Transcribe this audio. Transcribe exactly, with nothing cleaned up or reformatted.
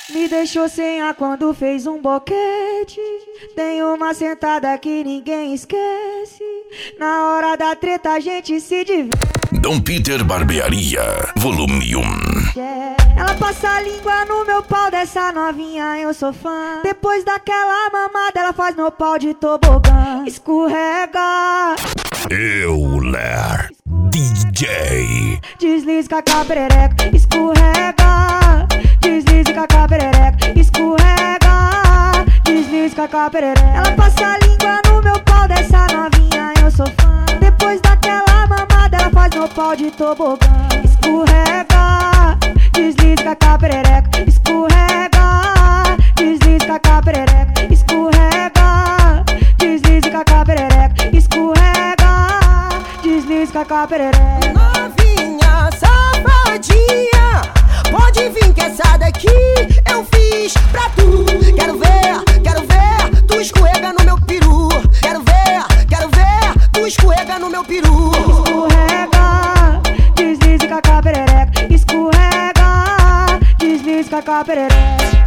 Me deixou sem ar quando fez um boquete. Tem uma sentada que ninguém esquece. Na hora da treta a gente se diverte. Dom Peter Barbearia, volume um. Yeah. Ela passa a língua no meu pau, dessa novinha eu sou fã. Depois daquela mamada ela faz meu pau de tobogã. Escorrega. Euler D J. Desliza com a caberereca. Escorrega. Desliza com a caberereca. Escorrega. Desliza com a caberereca. Ela passa a língua no meu pau, dessa novinha eu sou fã. Depois daquela mamada ela faz meu pau de tobogã. Escorrega. Desliza com a caberereca. Escorrega. Desliza com a caberereca. Escorrega. Desliza com a caberereca. Escorrega. Desliza com a caberereca. Novinha safadinha, pode vir que essa daqui eu fiz pra tu. Quero ver, quero ver, tu escorrega no meu peru. Quero ver, quero ver, tu escorrega no meu peru. Escorrega, desliza com a caberereca. Escorrega, desliza com a caberereca.